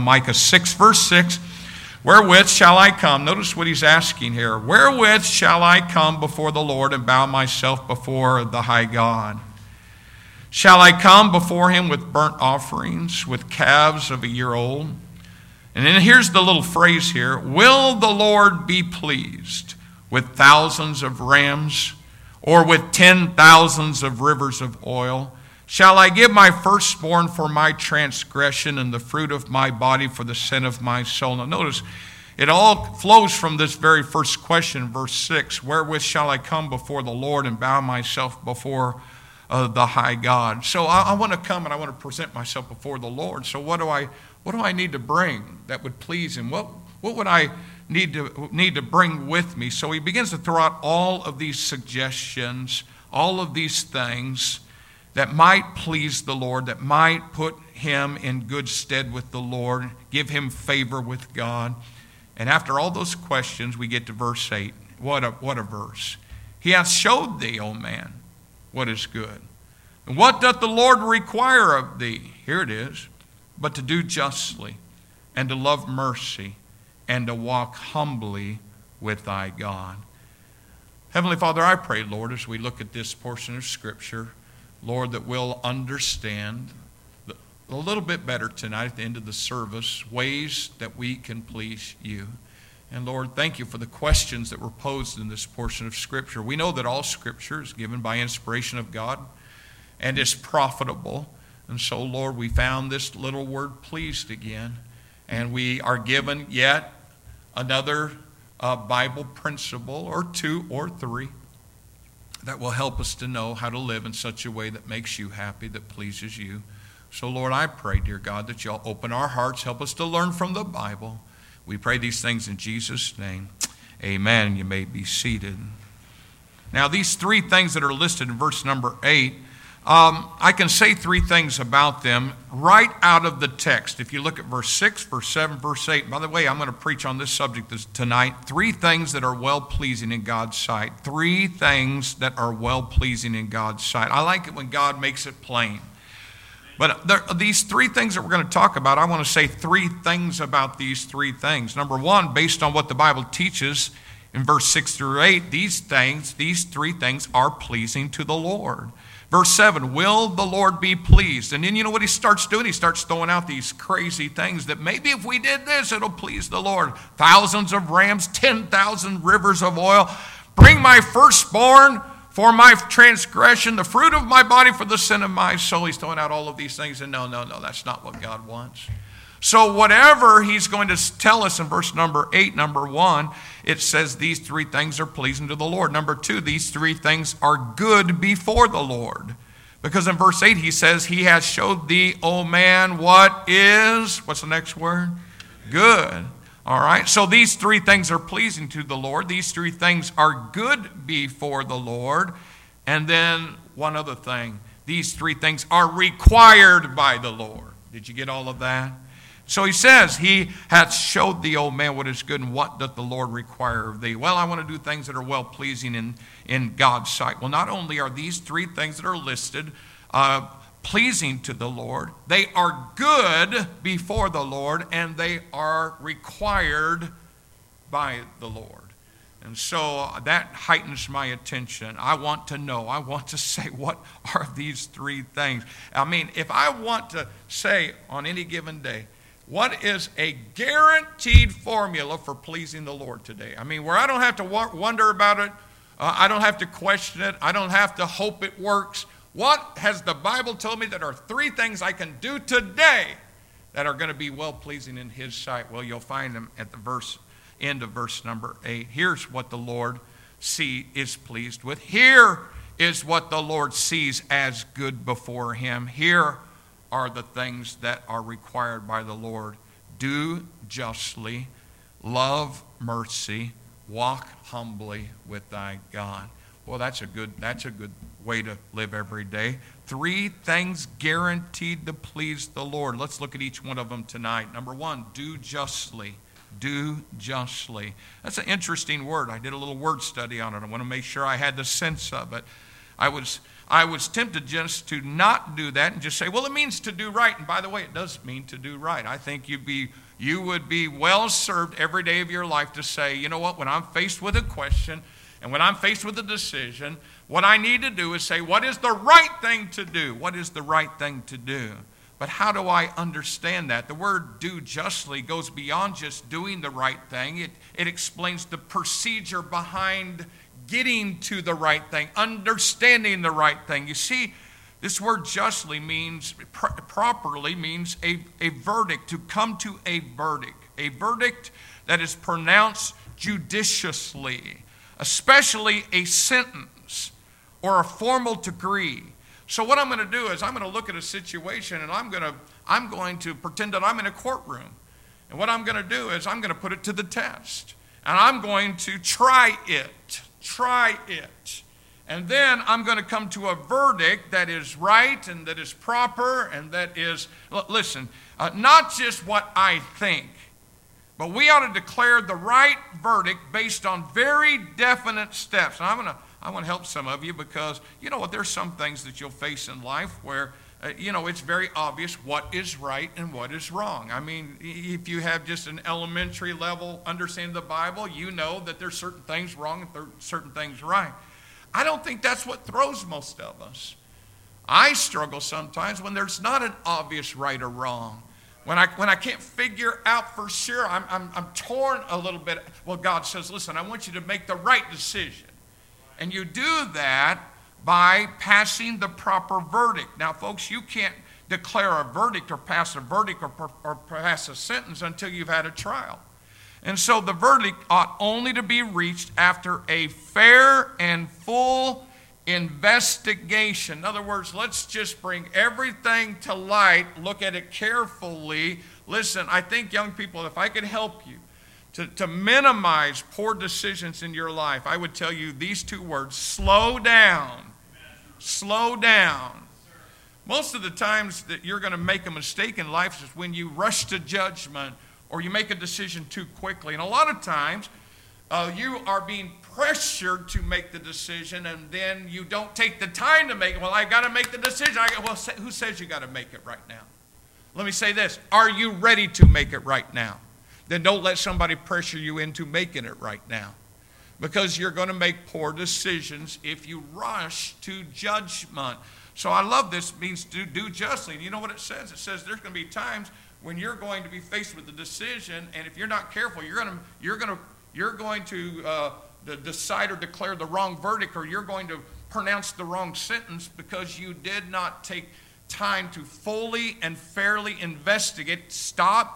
Micah 6, verse 6, wherewith shall I come? Notice what he's asking here. Wherewith shall I come before the Lord and bow myself before the high God? Shall I come before him with burnt offerings, with calves of a year old? And then here's the little phrase here. Will the Lord be pleased with thousands of rams, or with 10,000s of rivers of oil? Shall I give my firstborn for my transgression, and the fruit of my body for the sin of my soul? Now notice, it all flows from this very first question, verse 6. Wherewith shall I come before the Lord and bow myself before the high God? So I want to come and I want to present myself before the Lord. So what do I need to bring that would please him? What would I need to bring with me? So he begins to throw out all of these suggestions, all of these things that might please the Lord, that might put him in good stead with the Lord, give him favor with God. And after all those questions, we get to verse 8. What a verse. He hath showed thee, O man, what is good. And what doth the Lord require of thee? Here it is. But to do justly, and to love mercy, and to walk humbly with thy God. Heavenly Father, I pray, Lord, as we look at this portion of Scripture, Lord, that we'll understand a little bit better tonight at the end of the service, ways that we can please you. And Lord, thank you for the questions that were posed in this portion of Scripture. We know that all Scripture is given by inspiration of God and is profitable. And so, Lord, we found this little word pleased again. And we are given yet another Bible principle, or two or three, that will help us to know how to live in such a way that makes you happy, that pleases you. So, Lord, I pray, dear God, that you'll open our hearts, help us to learn from the Bible. We pray these things in Jesus' name. Amen. You may be seated. Now, these three things that are listed in verse number 8, I can say three things about them right out of the text. If you look at verse 6, verse 7, verse 8. By the way, I'm going to preach on this subject tonight. Three things that are well-pleasing in God's sight. Three things that are well-pleasing in God's sight. I like it when God makes it plain. But these three things that we're going to talk about, I want to say three things about these three things. Number one, based on what the Bible teaches in verse 6 through 8, these three things are pleasing to the Lord. Verse 7, will the Lord be pleased? And then you know what he starts doing? He starts throwing out these crazy things that maybe if we did this, it'll please the Lord. Thousands of rams, 10,000 rivers of oil. Bring my firstborn for my transgression, the fruit of my body for the sin of my soul. He's throwing out all of these things. And no, that's not what God wants. So whatever he's going to tell us in verse number 8, number 1, it says these three things are pleasing to the Lord. Number 2, these three things are good before the Lord. Because in verse 8 he says, he has showed thee, O man, what's the next word? Good. All right, so these three things are pleasing to the Lord. These three things are good before the Lord. And then one other thing, these three things are required by the Lord. Did you get all of that? So he says, he hath showed thee, O man, what is good, and what doth the Lord require of thee? Well, I want to do things that are well-pleasing in God's sight. Well, not only are these three things that are listed pleasing to the Lord, they are good before the Lord, and they are required by the Lord. And so that heightens my attention. I want to know. I want to say, what are these three things? I mean, if I want to say on any given day, what is a guaranteed formula for pleasing the Lord today? I mean, where I don't have to wonder about it. I don't have to question it. I don't have to hope it works. What has the Bible told me that are three things I can do today that are going to be well-pleasing in his sight? Well, you'll find them at the end of verse number 8. Here's what the Lord is pleased with. Here is what the Lord sees as good before him. Here are the things that are required by the Lord. Do justly, love mercy, walk humbly with thy God. Well, that's a good way to live every day. Three things guaranteed to please the Lord. Let's look at each one of them tonight. Number 1, do justly. Do justly. That's an interesting word. I did a little word study on it. I want to make sure I had the sense of it. I I was tempted just to not do that and just say, well, it means to do right. And by the way, it does mean to do right. I think you would be well served every day of your life to say, you know what, when I'm faced with a question and when I'm faced with a decision, what I need to do is say, what is the right thing to do? What is the right thing to do? But how do I understand that? The word do justly goes beyond just doing the right thing. It explains the procedure behind getting to the right thing, understanding the right thing. You see, this word justly means, properly means a verdict, to come to a verdict that is pronounced judiciously, especially a sentence or a formal decree. So what I'm going to do is I'm going to look at a situation and I'm going to pretend that I'm in a courtroom. And what I'm going to do is I'm going to put it to the test. And I'm going to try it. And then I'm going to come to a verdict that is right and that is proper and that is, listen, not just what I think, but we ought to declare the right verdict based on very definite steps. And I want to help some of you because, you know what, there's some things that you'll face in life where, it's very obvious what is right and what is wrong. I mean, if you have just an elementary level understanding of the Bible, you know that there's certain things wrong and certain things right. I don't think that's what throws most of us. I struggle sometimes when there's not an obvious right or wrong. When I can't figure out for sure, I'm torn a little bit. Well, God says, listen, I want you to make the right decision. And you do that by passing the proper verdict. Now, folks, you can't declare a verdict or pass a verdict or pass a sentence until you've had a trial. And so the verdict ought only to be reached after a fair and full investigation. In other words, let's just bring everything to light, look at it carefully. Listen, I think, young people, if I could help you to minimize poor decisions in your life, I would tell you these two words: slow down. Slow down. Most of the times that you're going to make a mistake in life is when you rush to judgment or you make a decision too quickly. And a lot of times you are being pressured to make the decision and then you don't take the time to make it. Well, I got to make the decision. Well, who says you got to make it right now? Let me say this. Are you ready to make it right now? Then don't let somebody pressure you into making it right now, because you're going to make poor decisions if you rush to judgment. So I love this. It means to do justly. And you know what it says? It says there's going to be times when you're going to be faced with a decision, and if you're not careful, you're going to decide or declare the wrong verdict, or you're going to pronounce the wrong sentence because you did not take time to fully and fairly investigate. Stop,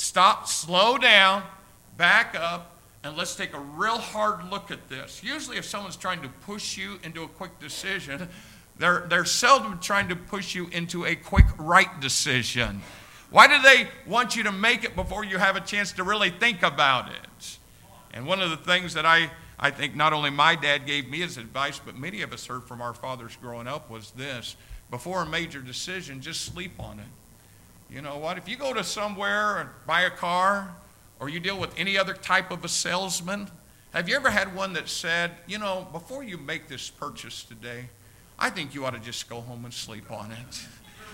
slow down, back up, and let's take a real hard look at this. Usually if someone's trying to push you into a quick decision, they're seldom trying to push you into a quick right decision. Why do they want you to make it before you have a chance to really think about it? And one of the things that I think not only my dad gave me as advice, but many of us heard from our fathers growing up was this: before a major decision, just sleep on it. You know what? If you go to somewhere and buy a car, or you deal with any other type of a salesman, have you ever had one that said, before you make this purchase today, I think you ought to just go home and sleep on it?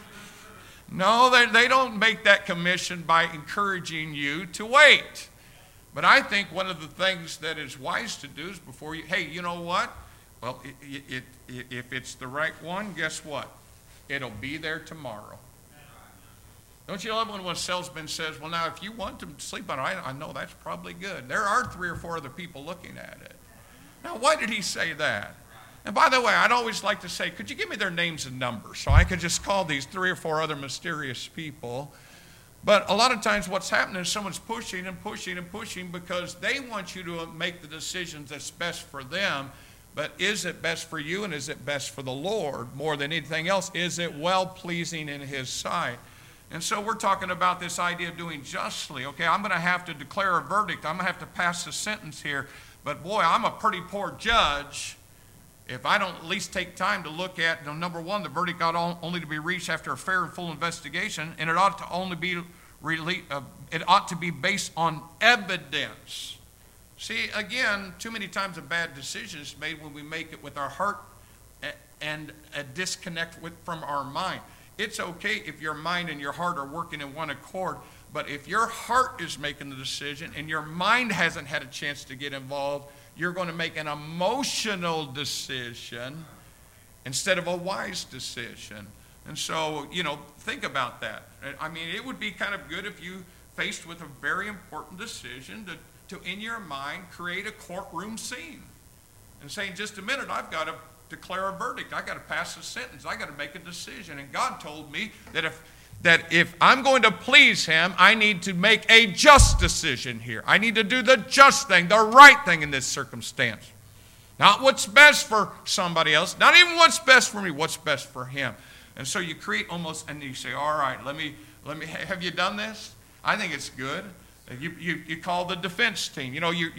No, they don't make that commission by encouraging you to wait. But I think one of the things that is wise to do is before you, hey, you know what? Well, if it's the right one, guess what? It'll be there tomorrow. Don't you love when a salesman says, well, now, if you want to sleep on it, I know that's probably good. There are 3 or 4 other people looking at it. Now, why did he say that? And by the way, I'd always like to say, could you give me their names and numbers so I could just call these 3 or 4 other mysterious people? But a lot of times what's happening is someone's pushing and pushing and pushing because they want you to make the decisions that's best for them. But is it best for you, and is it best for the Lord more than anything else? Is it well-pleasing in His sight? And so we're talking about this idea of doing justly. Okay, I'm going to have to declare a verdict. I'm going to have to pass a sentence here. But boy, I'm a pretty poor judge if I don't at least take time to look at, number one, the verdict ought only to be reached after a fair and full investigation, and it ought to only be it ought to be based on evidence. See, again, too many times a bad decision is made when we make it with our heart and a disconnect from our mind. It's okay if your mind and your heart are working in one accord, but if your heart is making the decision and your mind hasn't had a chance to get involved, you're going to make an emotional decision instead of a wise decision. And so, think about that. I mean, it would be kind of good if you faced with a very important decision to in your mind, create a courtroom scene and say, in just a minute, I've got to declare a verdict. I've got to pass a sentence. I've got to make a decision. And God told me that if I'm going to please him, I need to make a just decision here. I need to do the just thing, the right thing in this circumstance. Not what's best for somebody else, not even what's best for me, what's best for him. And so you create almost, and you say, all right, let me, have you done this? I think it's good. You call the defense team.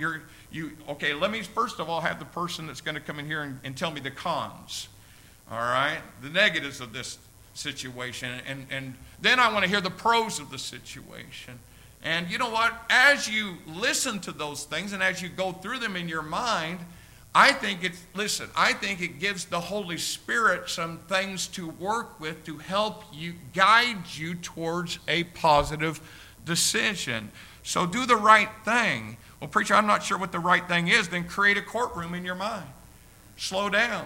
Okay, let me first of all have the person that's going to come in here and tell me the cons. All right, the negatives of this situation. And then I want to hear the pros of the situation. And you know what? As you listen to those things and as you go through them in your mind, I think it gives the Holy Spirit some things to work with to help you, guide you towards a positive decision. So do the right thing. Well, preacher, I'm not sure what the right thing is. Then create a courtroom in your mind. Slow down.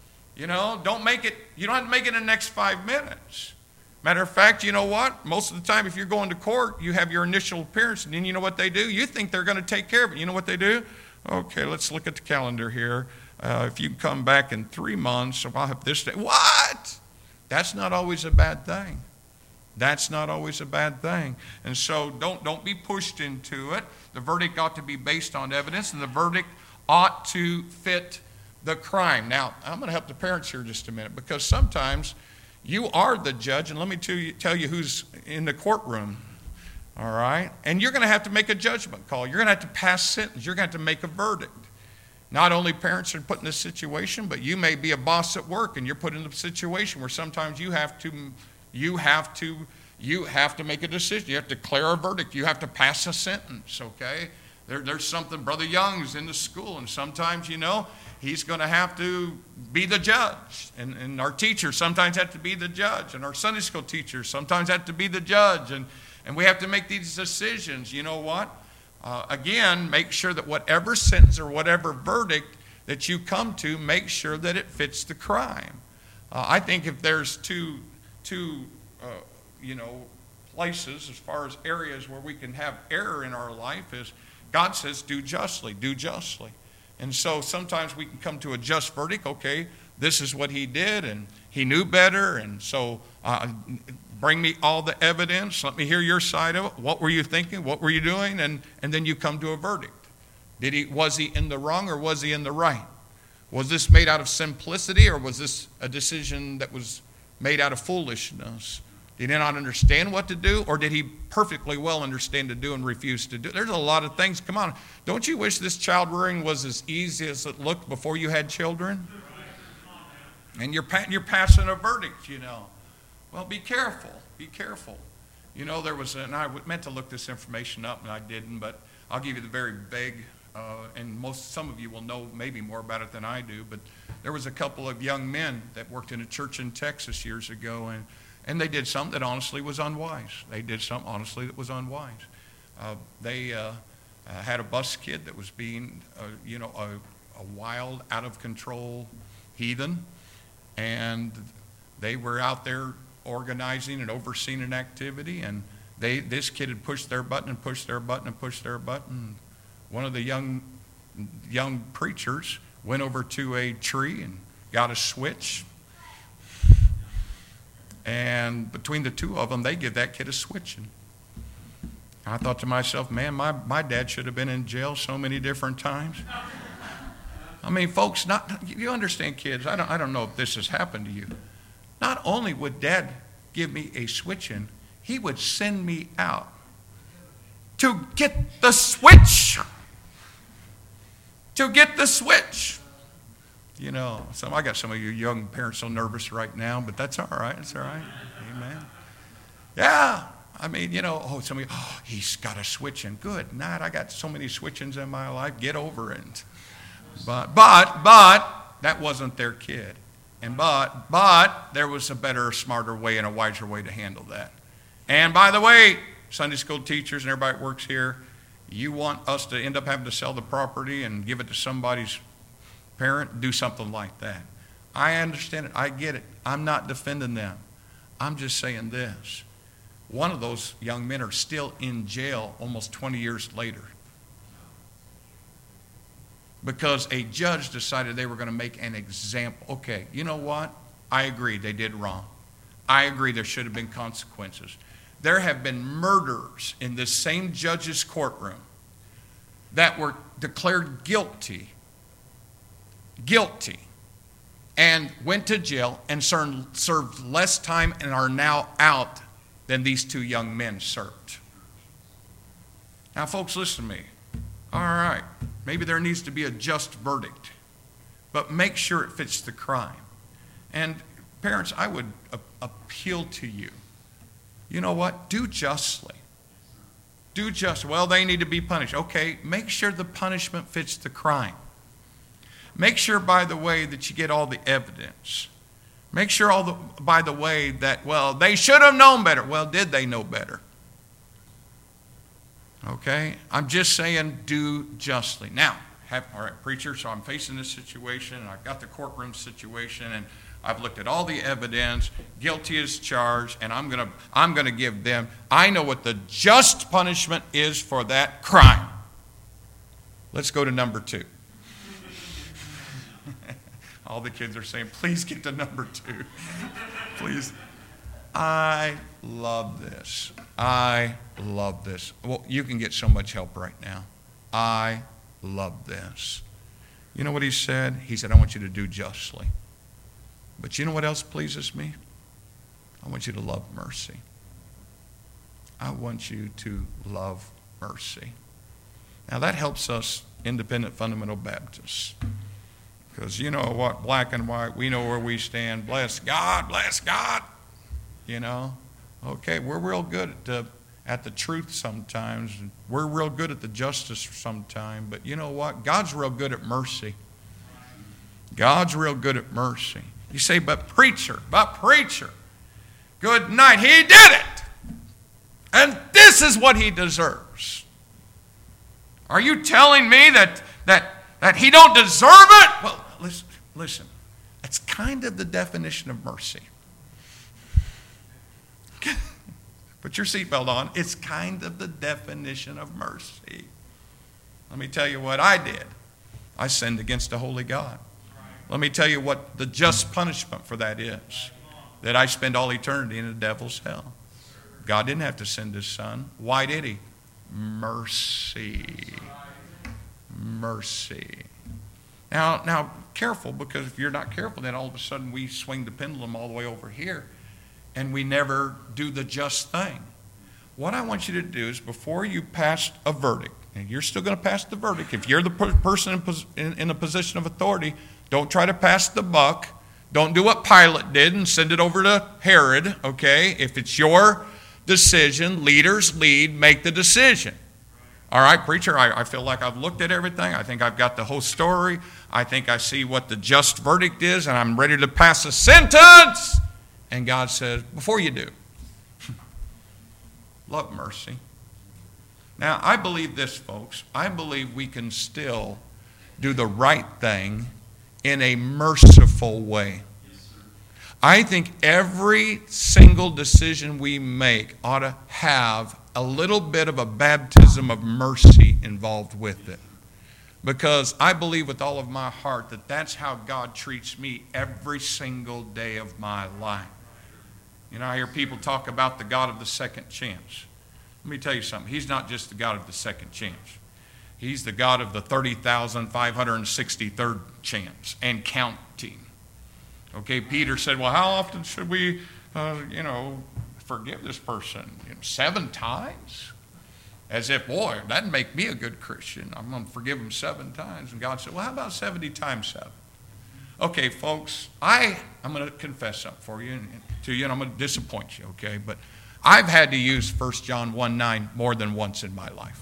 Don't make it, you don't have to make it in the next 5 minutes. Matter of fact, you know what? Most of the time, if you're going to court, you have your initial appearance, and then you know what they do? You think they're going to take care of it. You know what they do? Okay, let's look at the calendar here. If you come back in 3 months, I'll have this day. What? That's not always a bad thing. That's not always a bad thing. And so don't be pushed into it. The verdict ought to be based on evidence, and the verdict ought to fit the crime. Now, I'm going to help the parents here just a minute, because sometimes you are the judge, and let me tell you who's in the courtroom. All right? And you're going to have to make a judgment call. You're going to have to pass sentence. You're going to have to make a verdict. Not only parents are put in this situation, but you may be a boss at work, and you're put in a situation where sometimes you have to make a decision. You have to declare a verdict. You have to pass a sentence, okay? There's something, Brother Young's in the school, and sometimes, he's going to have to be the judge. And our teachers sometimes have to be the judge. And our Sunday school teachers sometimes have to be the judge. And we have to make these decisions. You know what? Again, make sure that whatever sentence or whatever verdict that you come to, make sure that it fits the crime. I think if there's two places as far as areas where we can have error in our life is God says, do justly, do justly. And so sometimes we can come to a just verdict. Okay, this is what he did, and he knew better, and so bring me all the evidence. Let me hear your side of it. What were you thinking? What were you doing? And then you come to a verdict. Was he in the wrong or was he in the right? Was this made out of simplicity, or was this a decision that was made out of foolishness? Did he not understand what to do, or did he perfectly well understand to do and refuse to do? There's a lot of things. Come on. Don't you wish this child rearing was as easy as it looked before you had children? And you're passing a verdict, Well, be careful. Be careful. There was, and I meant to look this information up, and I didn't, but I'll give you the very vague, and some of you will know maybe more about it than I do, but there was a couple of young men that worked in a church in Texas years ago, and they did something that honestly was unwise. They had a bus kid that was being, a wild, out of control heathen, and they were out there organizing and overseeing an activity, and this kid had pushed their button and pushed their button and pushed their button. One of the young preachers went over to a tree and got a switch. And between the two of them, they give that kid a switching. I thought to myself, man, my dad should have been in jail so many different times. I mean, folks, you understand, kids, I don't know if this has happened to you. Not only would Dad give me a switching, he would send me out to get the switch. To get the switch. I got some of you young parents so nervous right now, but that's all right. It's all right. Amen. Yeah. I mean, some of you, he's got a switching. Good night. I got so many switchings in my life. Get over it. But that wasn't their kid. But there was a better, smarter way and a wiser way to handle that. And by the way, Sunday school teachers and everybody that works here, you want us to end up having to sell the property and give it to somebody's parent? Do something like that. I understand it. I get it. I'm not defending them. I'm just saying this. One of those young men are still in jail almost 20 years later because a judge decided they were going to make an example. Okay, you know what? I agree they did wrong. I agree there should have been consequences. There have been murderers in this same judge's courtroom that were declared guilty, and went to jail and served less time and are now out than these two young men served. Now, folks, listen to me. All right, maybe there needs to be a just verdict, but make sure it fits the crime. And parents, I would appeal to you. You know what? Do justly. Do justly. Well, they need to be punished. Okay, make sure the punishment fits the crime. Make sure, by the way, that you get all the evidence. Make sure, by the way, that, well, they should have known better. Well, did they know better? Okay? I'm just saying do justly. Now, all right, preacher, so I'm facing this situation, and I've got the courtroom situation, and I've looked at all the evidence, guilty as charged, and I'm gonna give them, I know what the just punishment is for that crime. Let's go to number 2. All the kids are saying, please get to number 2. Please. I love this. I love this. Well, you can get so much help right now. I love this. You know what he said? He said, I want you to do justly. But you know what else pleases me? I want you to love mercy. I want you to love mercy. Now that helps us independent fundamental Baptists. Because you know what, black and white, we know where we stand. Bless God, bless God. You know, okay, we're real good at the truth sometimes. We're real good at the justice sometimes. But you know what? God's real good at mercy. God's real good at mercy. You say, but preacher, good night. He did it. And this is what he deserves. Are you telling me that he don't deserve it? Well, listen. That's kind of the definition of mercy. Put your seatbelt on. It's kind of the definition of mercy. Let me tell you what I did. I sinned against a holy God. Let me tell you what the just punishment for that is. That I spend all eternity in the devil's hell. God didn't have to send his son. Why did he? Mercy. Mercy. Now, careful, because if you're not careful, then all of a sudden we swing the pendulum all the way over here, and we never do the just thing. What I want you to do is, before you pass a verdict, and you're still going to pass the verdict, if you're the person in a position of authority, don't try to pass the buck. Don't do what Pilate did and send it over to Herod, okay? If it's your decision, leaders lead, make the decision. All right, preacher, I feel like I've looked at everything. I think I've got the whole story. I think I see what the just verdict is, and I'm ready to pass a sentence. And God says, before you do, love mercy. Now, I believe this, folks. I believe we can still do the right thing in a merciful way. I think every single decision we make ought to have a little bit of a baptism of mercy involved with it. Because I believe with all of my heart that that's how God treats me every single day of my life. You know, I hear people talk about the God of the second chance. Let me tell you something. He's not just the God of the second chance. He's the God of the 30,563rd chance and counting. Okay, Peter said, well, how often should we, forgive this person? 7 times? As if, boy, that'd make me a good Christian. I'm going to forgive him 7 times. And God said, well, how about 70 times 7? Okay, folks, I'm going to confess something for you to you, and I'm going to disappoint you, okay? But I've had to use 1 John 1:9 more than once in my life.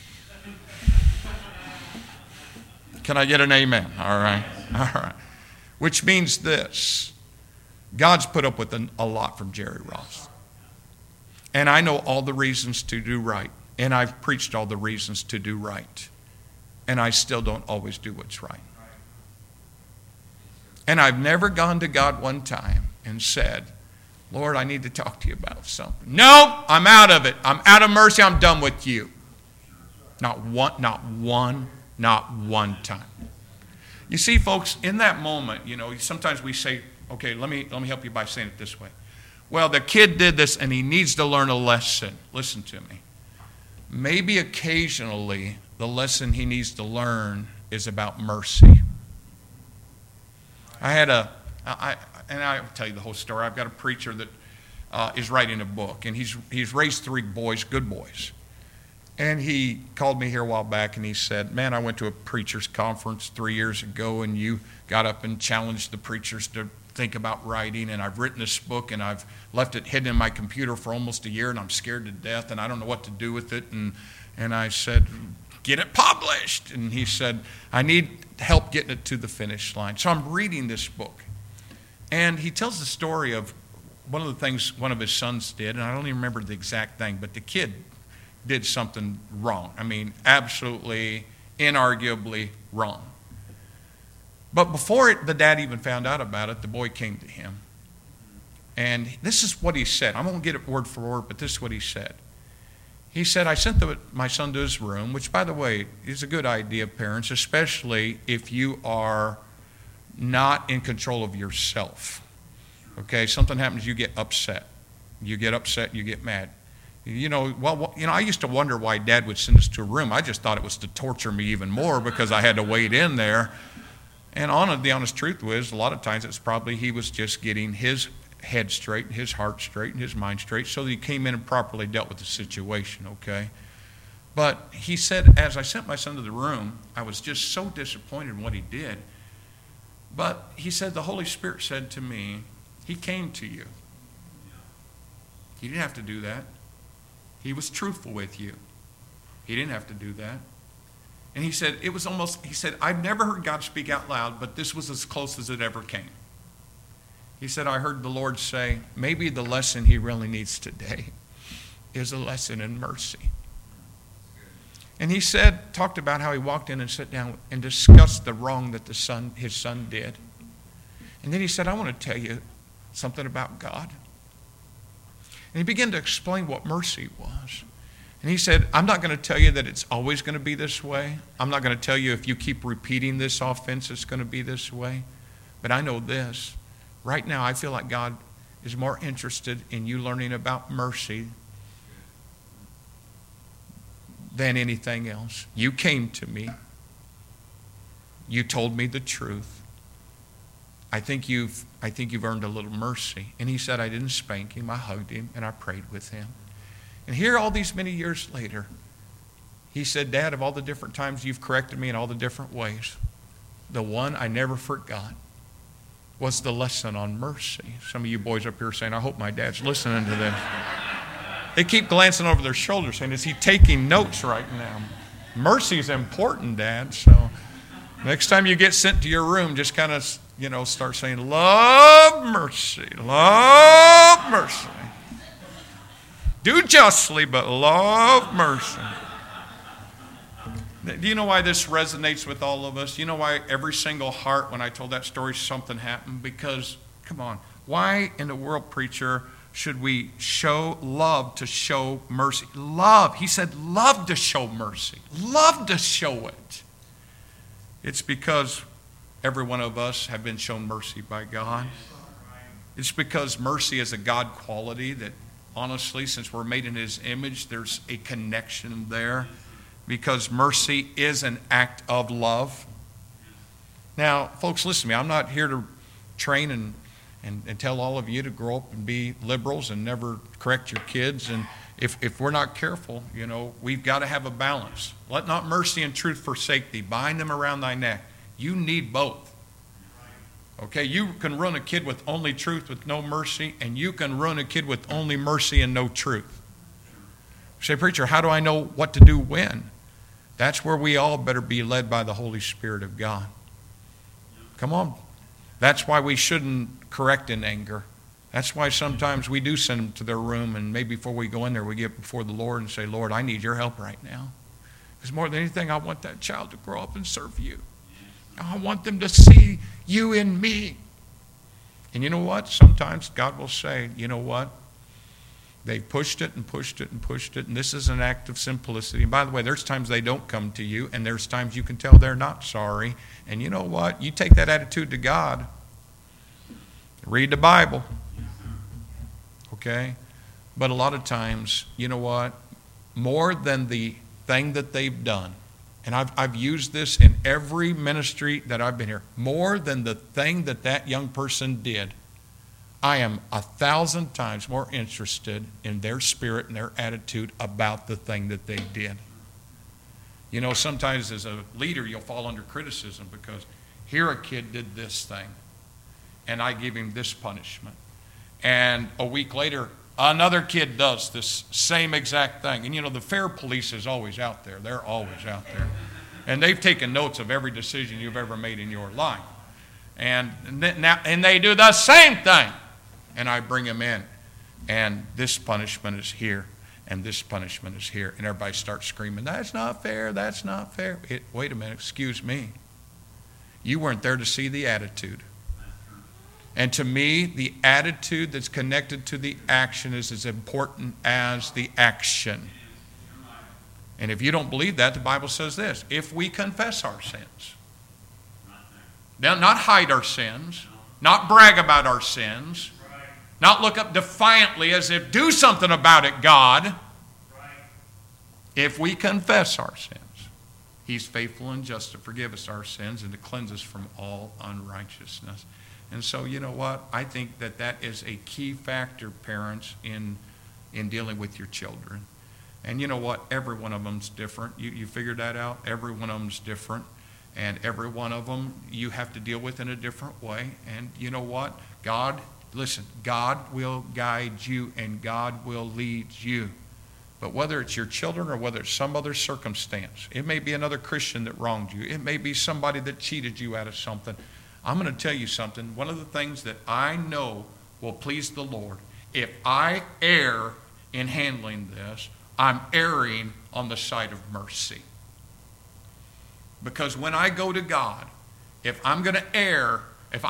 Can I get an amen? All right. Which means this. God's put up with a lot from Jerry Ross. And I know all the reasons to do right. And I've preached all the reasons to do right. And I still don't always do what's right. And I've never gone to God one time and said, Lord, I need to talk to you about something. No, I'm out of it. I'm out of mercy. I'm done with you. Not one time. You see, folks, in that moment, sometimes we say, okay, let me help you by saying it this way. Well, the kid did this and he needs to learn a lesson. Listen to me. Maybe occasionally the lesson he needs to learn is about mercy. And I'll tell you the whole story. I've got a preacher that is writing a book, and he's raised 3 boys, good boys. And he called me here a while back, and he said, man, I went to a preacher's conference 3 years ago, and you got up and challenged the preachers to think about writing, and I've written this book, and I've left it hidden in my computer for almost a year, and I'm scared to death, and I don't know what to do with it. And I said, get it published. And he said, I need help getting it to the finish line. So I'm reading this book. And he tells the story of one of the things one of his sons did, and I don't even remember the exact thing, but the kid did something wrong. I mean, absolutely, inarguably wrong. But before the dad even found out about it, the boy came to him. And this is what he said. I won't get it word for word, but this is what he said. He said, I sent my son to his room, which, by the way, is a good idea, parents, especially if you are not in control of yourself. Okay, something happens, you get upset. You get mad. I used to wonder why Dad would send us to a room. I just thought it was to torture me even more because I had to wait in there. And the honest truth was, a lot of times it's probably he was just getting his head straight, and his heart straight, and his mind straight, so that he came in and properly dealt with the situation, okay? But he said, as I sent my son to the room, I was just so disappointed in what he did. But he said, the Holy Spirit said to me, he came to you. He didn't have to do that. He was truthful with you. He didn't have to do that. And he said, I've never heard God speak out loud, but this was as close as it ever came. He said, I heard the Lord say, maybe the lesson he really needs today is a lesson in mercy. And he talked about how he walked in and sat down and discussed the wrong that his son did. And then he said, I want to tell you something about God. And he began to explain what mercy was. And he said, I'm not going to tell you that it's always going to be this way. I'm not going to tell you if you keep repeating this offense, it's going to be this way. But I know this. Right now, I feel like God is more interested in you learning about mercy than anything else. You came to me. You told me the truth. I think you've earned a little mercy. And he said, I didn't spank him. I hugged him and I prayed with him. And here, all these many years later, he said, Dad, of all the different times you've corrected me in all the different ways, the one I never forgot was the lesson on mercy. Some of you boys up here are saying, I hope my dad's listening to this. They keep glancing over their shoulders saying, is he taking notes right now? Mercy is important, Dad. So next time you get sent to your room, just kind of, start saying, love mercy, love mercy. Do justly, but love mercy. Do you know why this resonates with all of us? You know why every single heart, when I told that story, something happened? Because, come on, why in the world, preacher, should we show love to show mercy? Love. He said love to show mercy. Love to show it. It's because every one of us have been shown mercy by God. It's because mercy is a God quality that, honestly, since we're made in his image, there's a connection there. Because mercy is an act of love. Now, folks, listen to me. I'm not here to train and tell all of you to grow up and be liberals and never correct your kids. And if we're not careful, we've got to have a balance. Let not mercy and truth forsake thee. Bind them around thy neck. You need both. Okay, you can ruin a kid with only truth with no mercy, and you can ruin a kid with only mercy and no truth. You say, preacher, how do I know what to do when? That's where we all better be led by the Holy Spirit of God. Come on. That's why we shouldn't correct in anger. That's why sometimes we do send them to their room, and maybe before we go in there, we get before the Lord and say, Lord, I need your help right now. Because more than anything, I want that child to grow up and serve you. I want them to see you in me. And you know what? Sometimes God will say, you know what? They pushed it and pushed it and pushed it, and this is an act of simplicity. And by the way, there's times they don't come to you, and there's times you can tell they're not sorry. And you know what? You take that attitude to God. Read the Bible. Okay? But a lot of times, you know what? More than the thing that they've done, and I've used this in every ministry that I've been here, more than the thing that young person did, I am 1,000 times more interested in their spirit and their attitude about the thing that they did. You know, sometimes as a leader, you'll fall under criticism because here a kid did this thing, and I give him this punishment. And a week later, another kid does this same exact thing. And you know, the fair police is always out there. They're always out there. And they've taken notes of every decision you've ever made in your life. And they do the same thing. And I bring them in. And this punishment is here. And this punishment is here. And everybody starts screaming, that's not fair, that's not fair. Wait a minute, excuse me. You weren't there to see the attitude. And to me, the attitude that's connected to the action is as important as the action. And if you don't believe that, the Bible says this: if we confess our sins, now not hide our sins, not brag about our sins, not look up defiantly as if do something about it, God. If we confess our sins, He's faithful and just to forgive us our sins and to cleanse us from all unrighteousness. And so, you know what? I think that is a key factor, parents, in dealing with your children. And you know what? Every one of them's different. You figured that out? Every one of them's different. And every one of them you have to deal with in a different way. And you know what? God will guide you and God will lead you. But whether it's your children or whether it's some other circumstance, it may be another Christian that wronged you. It may be somebody that cheated you out of something. I'm going to tell you something. One of the things that I know will please the Lord, if I err in handling this, I'm erring on the side of mercy. Because when I go to God, if I'm going to err,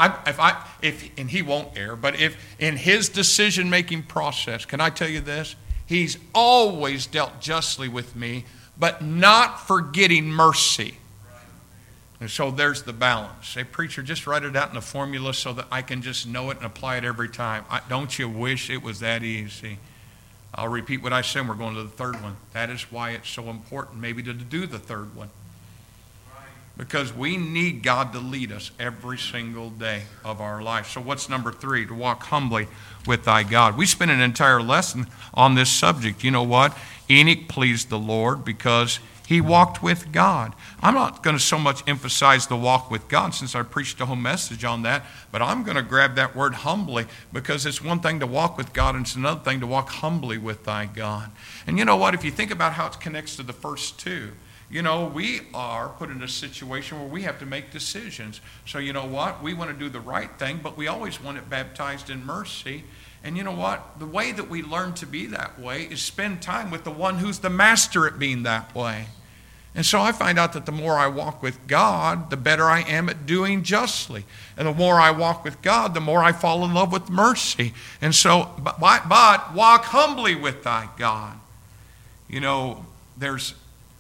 and He won't err, but if in His decision-making process, can I tell you this? He's always dealt justly with me, but not forgetting mercy. And so there's the balance. Say, preacher, just write it out in a formula so that I can just know it and apply it every time. Don't you wish it was that easy? I'll repeat what I said. We're going to the third one. That is why it's so important maybe to do the third one. Because we need God to lead us every single day of our life. So what's number 3? To walk humbly with thy God. We spent an entire lesson on this subject. You know what? Enoch pleased the Lord because he walked with God. I'm not going to so much emphasize the walk with God since I preached a whole message on that, but I'm going to grab that word humbly because it's one thing to walk with God and it's another thing to walk humbly with thy God. And you know what? If you think about how it connects to the first two, you know, we are put in a situation where we have to make decisions. So you know what? We want to do the right thing, but we always want it baptized in mercy. And you know what? The way that we learn to be that way is spend time with the one who's the master at being that way. And so I find out that the more I walk with God, the better I am at doing justly. And the more I walk with God, the more I fall in love with mercy. And so, but walk humbly with thy God. You know, there's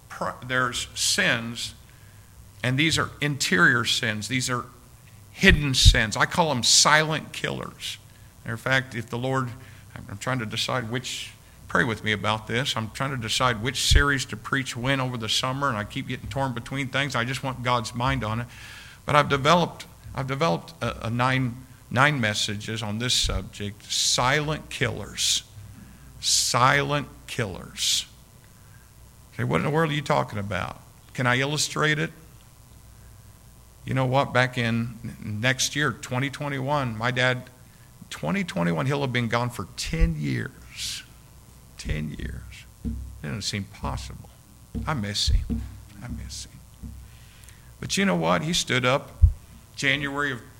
sins, and these are interior sins. These are hidden sins. I call them silent killers. Matter of fact, if the Lord, I'm trying to decide which, pray with me about this. I'm trying to decide which series to preach when over the summer, and I keep getting torn between things. I just want God's mind on it. But I've developed a nine messages on this subject: silent killers. Silent killers. Okay, what in the world are you talking about? Can I illustrate it? You know what? Back in next year, 2021, my dad, 2021, he'll have been gone for 10 years. 10 years. It doesn't seem possible. I miss him. But you know what? He stood up January of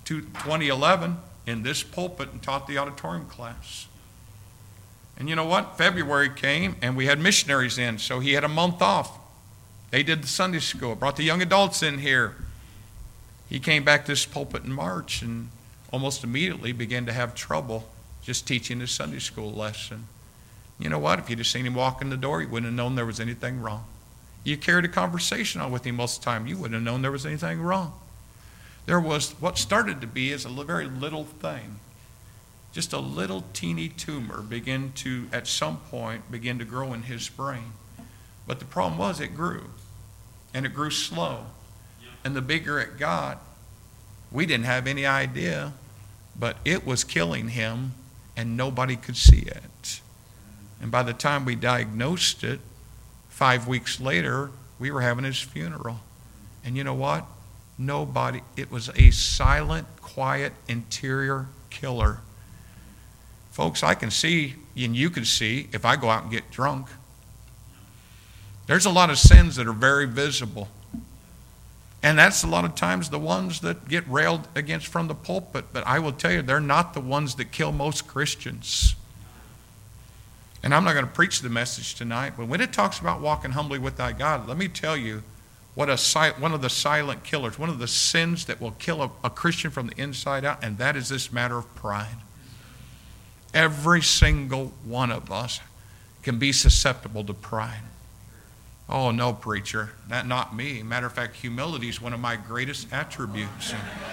2011 in this pulpit and taught the auditorium class. And you know what? February came and we had missionaries in, so he had a month off. They did the Sunday school, brought the young adults in here. He came back to this pulpit in March and almost immediately began to have trouble just teaching his Sunday school lesson. You know what? If you'd have seen him walk in the door, you wouldn't have known there was anything wrong. You carried a conversation on with him most of the time, you wouldn't have known there was anything wrong. There was what started to be is a very little thing. Just a little teeny tumor began to, at some point, begin to grow in his brain. But the problem was it grew. And it grew slow. And the bigger it got, we didn't have any idea, but it was killing him and nobody could see it. And by the time we diagnosed it, 5 weeks later, we were having his funeral. And you know what? Nobody, it was a silent, quiet, interior killer. Folks, I can see, and you can see, if I go out and get drunk. There's a lot of sins that are very visible. And that's a lot of times the ones that get railed against from the pulpit. But I will tell you, they're not the ones that kill most Christians. And I'm not going to preach the message tonight, but when it talks about walking humbly with thy God, let me tell you what one of the silent killers, one of the sins that will kill a Christian from the inside out, and that is this matter of pride. Every single one of us can be susceptible to pride. Oh, no, preacher, not me. Matter of fact, humility is one of my greatest attributes.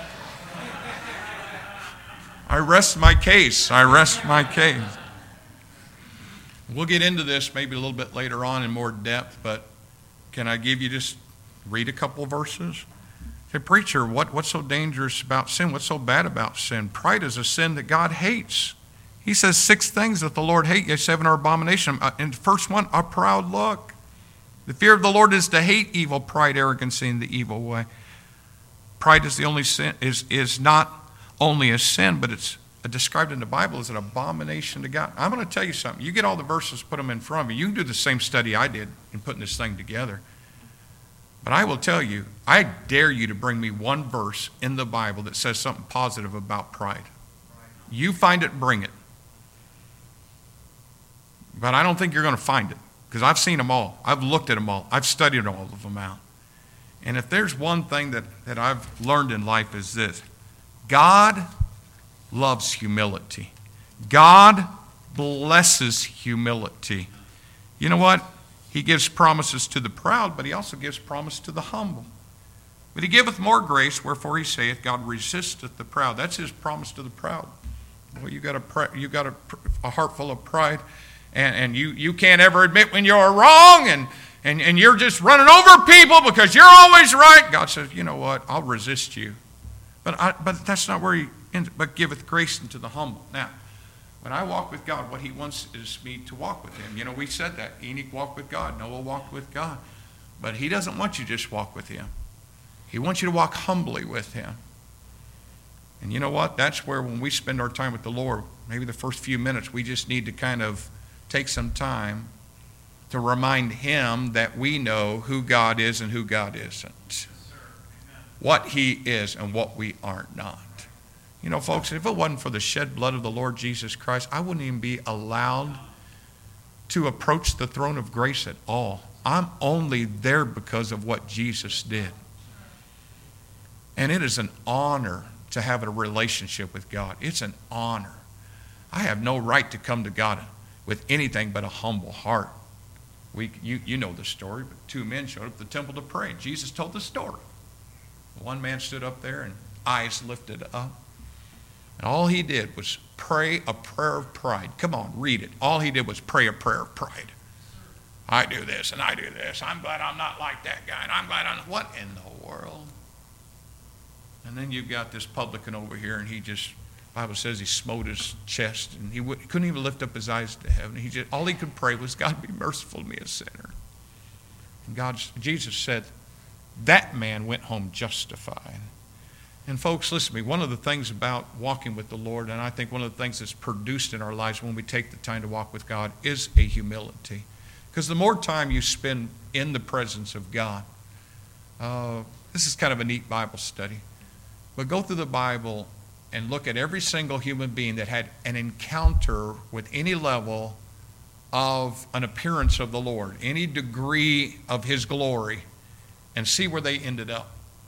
I rest my case. We'll get into this maybe a little bit later on in more depth, but can I give you just read a couple of verses? Hey, preacher, what's so dangerous about sin? What's so bad about sin? Pride is a sin that God hates. He says 6 things that the Lord hates, yet 7 are abomination. And the first one, a proud look. The fear of the Lord is to hate evil, pride, arrogancy, and the evil way. Pride is the only sin, is not only a sin, but it's described in the Bible as an abomination to God. I'm going to tell you something. You get all the verses, put them in front of you. You can do the same study I did in putting this thing together. But I will tell you, I dare you to bring me one verse in the Bible that says something positive about pride. You find it, bring it. But I don't think you're going to find it, because I've seen them all. I've looked at them all. I've studied all of them out. And if there's one thing that I've learned in life is this: God loves humility. God blesses humility. You know what? He gives promises to the proud, but he also gives promise to the humble. But he giveth more grace, wherefore he saith, God resisteth the proud. That's his promise to the proud. Well, you got a heart full of pride, and you can't ever admit when you're wrong, and you're just running over people because you're always right. God says, you know what? I'll resist you. But that's not where he ends, but giveth grace unto the humble. Now, when I walk with God, what he wants is me to walk with him. You know, we said that. Enoch walked with God. Noah walked with God. But he doesn't want you to just walk with him. He wants you to walk humbly with him. And you know what? That's where when we spend our time with the Lord, maybe the first few minutes, we just need to kind of take some time to remind him that we know who God is and who God isn't. What he is and what we are not. You know, folks, if it wasn't for the shed blood of the Lord Jesus Christ, I wouldn't even be allowed to approach the throne of grace at all. I'm only there because of what Jesus did. And it is an honor to have a relationship with God. It's an honor. I have no right to come to God with anything but a humble heart. You know the story, but 2 men showed up at the temple to pray. Jesus told the story. One man stood up there and eyes lifted up. And all he did was pray a prayer of pride. Come on, read it. All he did was pray a prayer of pride. I do this and I do this. I'm glad I'm not like that guy. And I'm glad I'm... What in the world? And then you've got this publican over here, and he just... The Bible says he smote his chest, and he couldn't even lift up his eyes to heaven. All he could pray was, God, be merciful to me, a sinner. And Jesus said, that man went home justified. And folks, listen to me. One of the things about walking with the Lord, and I think one of the things that's produced in our lives when we take the time to walk with God, is a humility. Because the more time you spend in the presence of God, this is kind of a neat Bible study. But go through the Bible and look at every single human being that had an encounter with any level of an appearance of the Lord, any degree of his glory, and see where they ended up.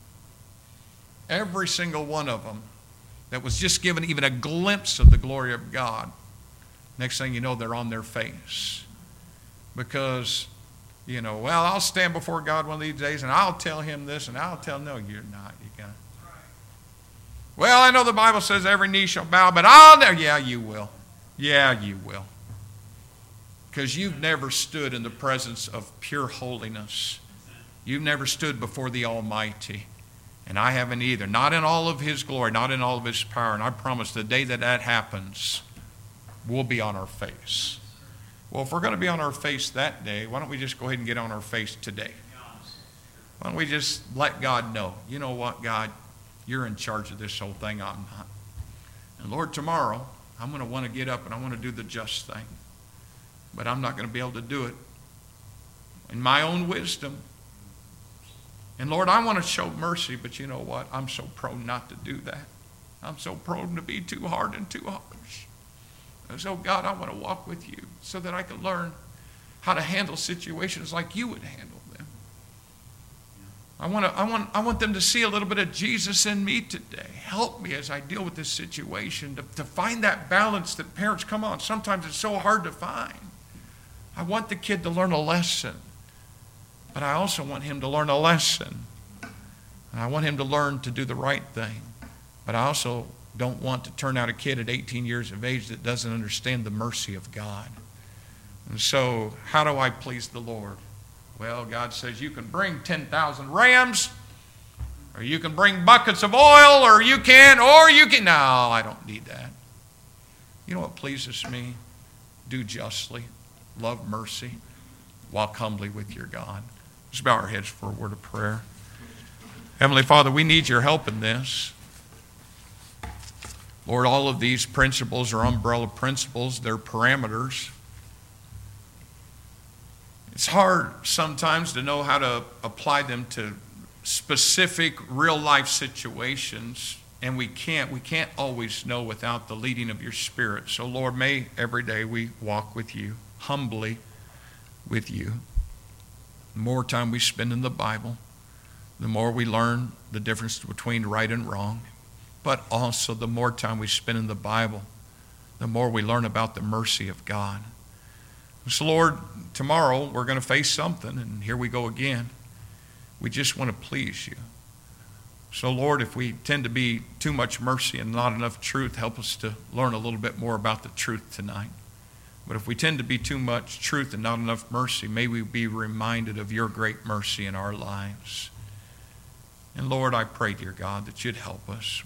Every single one of them that was just given even a glimpse of the glory of God, next thing you know, they're on their face. Because, well, I'll stand before God one of these days and I'll tell him this and I'll tell him, no, you're not. You're gonna. Well, I know the Bible says every knee shall bow, but I'll never. Yeah, you will. Yeah, you will. Because you've never stood in the presence of pure holiness. You've never stood before the Almighty. And I haven't either. Not in all of his glory, not in all of his power. And I promise the day that that happens, we'll be on our face. Well, if we're going to be on our face that day, why don't we just go ahead and get on our face today? Why don't we just let God know, you know what, God, you're in charge of this whole thing, I'm not. And Lord, tomorrow, I'm going to want to get up and I want to do the just thing. But I'm not going to be able to do it in my own wisdom. And Lord, I want to show mercy, but you know what? I'm so prone not to do that. I'm so prone to be too hard and too harsh. And so God, I want to walk with you so that I can learn how to handle situations like you would handle them. I want them to see a little bit of Jesus in me today. Help me as I deal with this situation to find that balance that parents, come on, sometimes it's so hard to find. I want the kid to learn a lesson, but I also want him to learn a lesson. And I want him to learn to do the right thing, but I also don't want to turn out a kid at 18 years of age that doesn't understand the mercy of God. And so, how do I please the Lord? Well, God says you can bring 10,000 rams, or you can bring buckets of oil, or you can. No, I don't need that. You know what pleases me? Do justly, love mercy, walk humbly with your God. Let's bow our heads for a word of prayer. Heavenly Father, we need your help in this. Lord, all of these principles are umbrella principles. They're parameters. It's hard sometimes to know how to apply them to specific real-life situations, and we can't always know without the leading of your Spirit. So, Lord, may every day we walk with you, humbly with you. The more time we spend in the Bible, the more we learn the difference between right and wrong. But also the more time we spend in the Bible, the more we learn about the mercy of God. So Lord, tomorrow we're going to face something, and here we go again. We just want to please you. So Lord, if we tend to be too much mercy and not enough truth, help us to learn a little bit more about the truth tonight. But if we tend to be too much truth and not enough mercy, may we be reminded of your great mercy in our lives. And Lord, I pray, dear God, that you'd help us.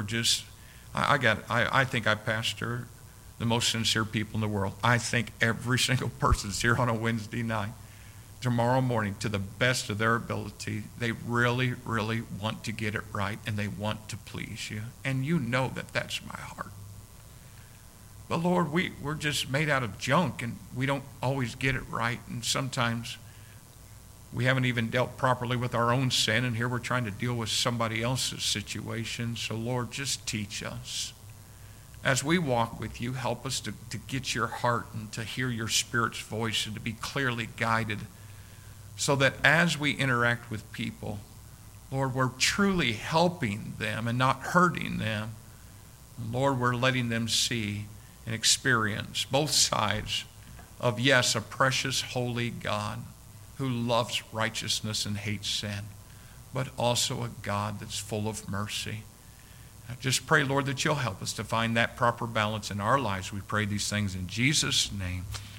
I think I pastor the most sincere people in the world. I think every single person that's here on a Wednesday night, tomorrow morning, to the best of their ability, they really, really want to get it right and they want to please you. And you know that that's my heart. But Lord, we're just made out of junk and we don't always get it right. And sometimes we haven't even dealt properly with our own sin, and here we're trying to deal with somebody else's situation. So Lord, just teach us. As we walk with you, help us to get your heart and to hear your Spirit's voice and to be clearly guided so that as we interact with people, Lord, we're truly helping them and not hurting them. Lord, we're letting them see and experience both sides of, yes, a precious, holy God who loves righteousness and hates sin, but also a God that's full of mercy. I just pray, Lord, that you'll help us to find that proper balance in our lives. We pray these things in Jesus' name.